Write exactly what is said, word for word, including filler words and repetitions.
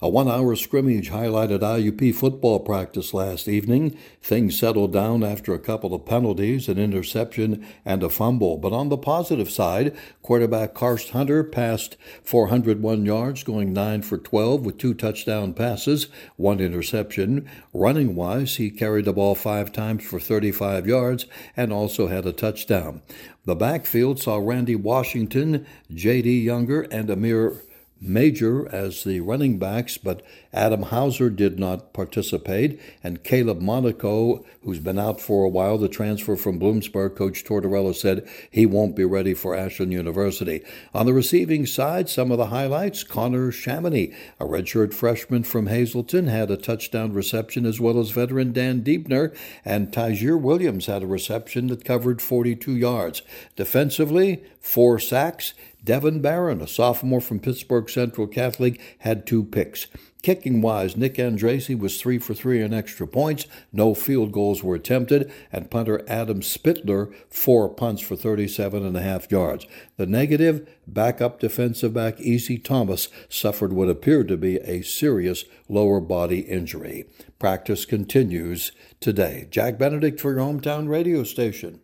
A one-hour scrimmage highlighted I U P football practice last evening. Things settled down after a couple of penalties, an interception, and a fumble. But on the positive side, quarterback Karst Hunter passed four hundred one yards, going nine for twelve with two touchdown passes, one interception. Running-wise, he carried the ball five times for thirty-five yards and also had a touchdown. The backfield saw Randy Washington, J D. Younger, and Amir Major as the running backs, but Adam Hauser did not participate, and Caleb Monaco, who's been out for a while, the transfer from Bloomsburg, Coach Tortorella said he won't be ready for Ashland University. On the receiving side, some of the highlights: Connor Chamonix, a redshirt freshman from Hazleton, had a touchdown reception, as well as veteran Dan Diebner, and Tyjir Williams had a reception that covered forty-two yards. Defensively, four sacks. Devin Barron, a sophomore from Pittsburgh Central Catholic, had two picks. Kicking-wise, Nick Andrasey was three for three on extra points. No field goals were attempted. And punter Adam Spittler, four punts for thirty-seven and a half yards. The negative, backup defensive back E C Thomas suffered what appeared to be a serious lower body injury. Practice continues today. Jack Benedict for your hometown radio station.